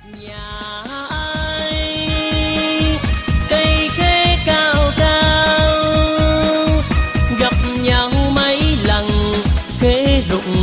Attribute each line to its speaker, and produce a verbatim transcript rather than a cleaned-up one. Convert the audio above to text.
Speaker 1: Nhà ai cây khế cao cao, gặp nhau mấy lần khế rụng